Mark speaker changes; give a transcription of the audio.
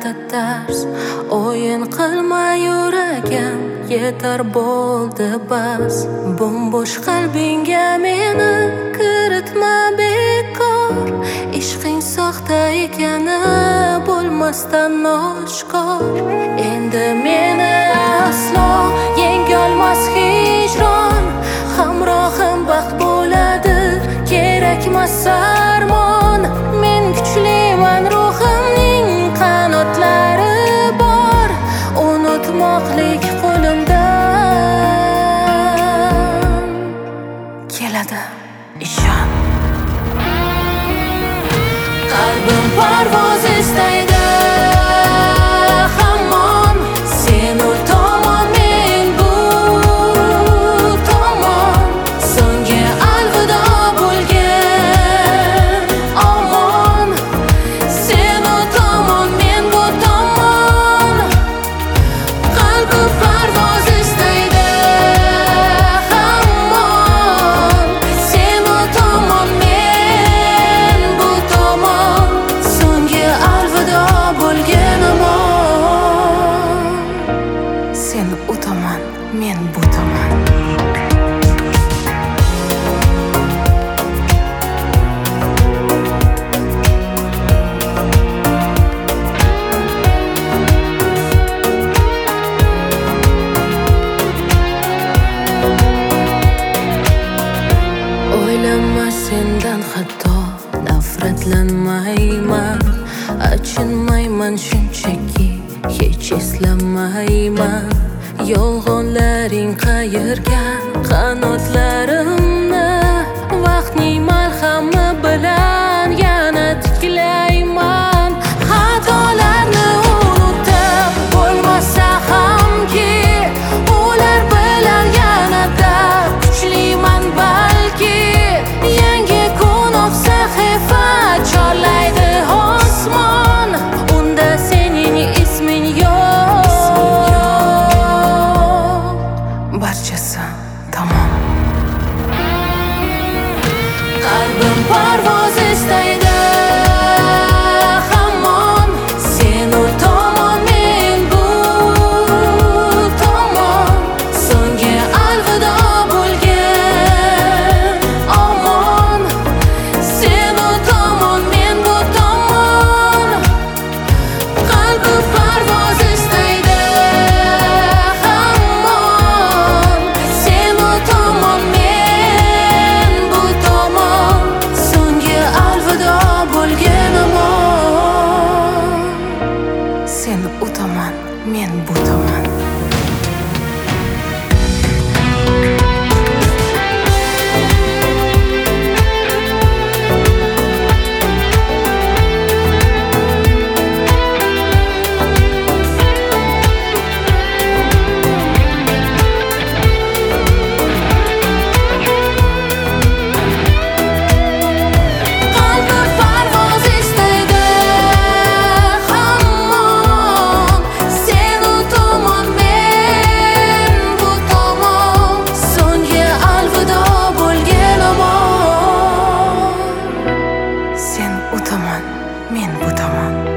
Speaker 1: hayotda dars. O'yin qilma yuragim, yetar bo'ldi bas. Bo'sh qalbingga meni kiritma bekor. Ishqing soxta ekani bo'lmasdan oshkor. Endi meni aslo yengolmas hijron. Hamrohim baxt bo'ladi, kerakmas armon. Men kuchliman, ruhimning qanotlari bor. Unutmoqlik qo'limdan keladi, ishon. Qalbim parvoz istaydi hamon. Sen u tomon, men bu tomon. So'nggi alvido bo'lgin omon. Sen u tomon, men bu tomon. Qalbim parvoz istaydi hamon. Sen u tomon, men bu tomon. So'nggi alvido bo'lgin omon. Sen u tomon, men bu tomon. O'ylama sendan hatto nafratlanmayman. Achinmayman shunchaki, hech eslamayman. Yolg'onlaring qayirgan qanotlarimni. Vaqtning malhami bilan yana tiklayman. Xatolarni unutib bo'lmasa hamki, ular bilan yanada kuchliman balki. Yangi kun of sahifa chorlaydi osmon. Unda sening isming yo'q. Barchasi tamom. Qalbim parvoz istaydi hamon. Sen u tomon, men bu tomon. So'nggi alvido bo'lgin omon. Sen u tomon, men bu tomon. Qalbim parvoz istaydi hamon. Sen u tomon, men bu tomon. So'nggi alvido bo'lgin omon. Sen u tomon, men bu tomon. Qalbim parvoz istaydi hamon. Sen u tomon, men bu tomon. So'nggi alvido bo'lgin omon. Sen u tomon, men bu tomon.